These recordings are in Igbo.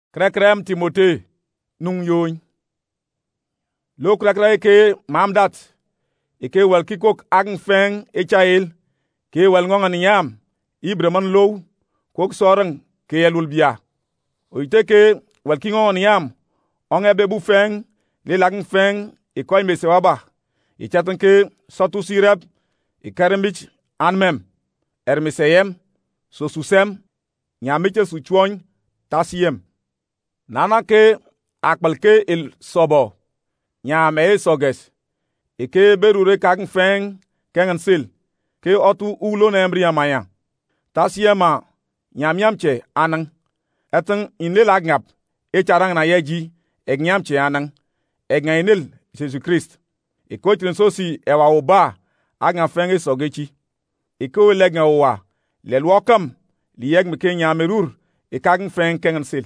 Krekrem Timote nung yoy. Lo krekre ke mamdat. Ike wel kikok agn feng echael. Ke wel ngongan yam. Ibreman low. Kok soreng ke yelul bia. Oite ke wel kingongan yam. Onge bebu feng. Le lagn feng. Ikoy mesewaba. Ichaten ke sotu sirab. Ikarembich anmem. Ermeseyem. Sosusem. Nyamiche suchwony. Tasiem. Nana ke akbal ke il sobo. Nyame soges. Ike berure kagn feng kengen sil. Ke otu ulo nembria maya. Tasiema nyamyamche anang. Eteng inle lagnap. Echarang na yeji. Egnyamche anang. Egnainil Jesus Christ. Iko trinsosi ewa oba. Agna feng sogechi. Iko legna owa. Lelwakam. Liyeg meke nyamerur. Ikagn feng kengen sil.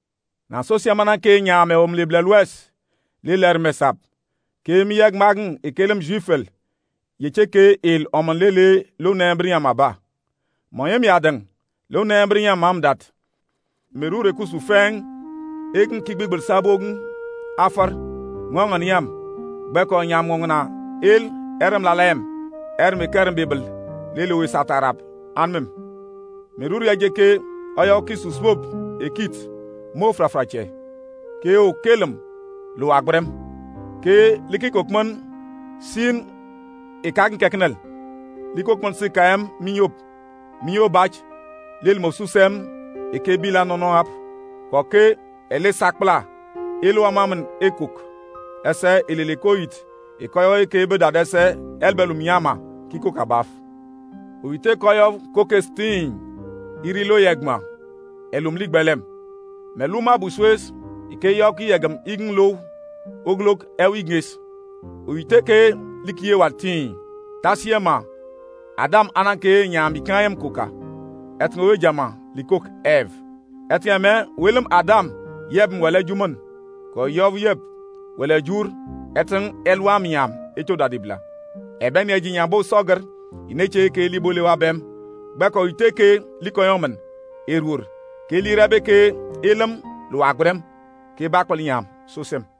Na sosia mana ke nyame liblelwes. Liler mesap. Ke miyeg magn ikelem juifel. Yeche ke il oman lele lo nembriya maba. Moyem yadeng. Lo nembriya mamdat. Merure kusu feng. Eken kigbibel sabogun. Afar. Ngongan yam. Beko nyam ngongna. Il erem lalem. Erme kerem bibel. Lele we satarap. Anmem. Merure yajeke. Oyo kisu swob. Ekit. Mo frafrache. Ke o kelem. Lo agbrem. Ke likikokman. Sin. Ikagn keknel. Likokman si kaem minyop. Minyop bach. Lil mosusem. Ike bila nono ap. Koke ele sakpla. Elo amamen ekuk. Ese ililikoyit. Ikoyo ike beda dese elbelum yama. Kiko kabaf. Uite koyo koke sting. Irilo yegma. Elum ligbelem. Meluma buswes. Ike yoki yegam ign low. Oglok ew ignes. Uite ke likiye watin. Tasiema. Adam ananke nyambi kanyem kuka. Etngowe jama likok ev. Etyeme welem Adam yeb mwele juman. Ko yov yeb wele jur eteng elwam yam eto dadibla. Eben yeji nyambo soger ineche ke libole wabem. Beko ite ke likoyomen erur. Ke lirabe ke elem lo agrem ke bakwal yam sosem.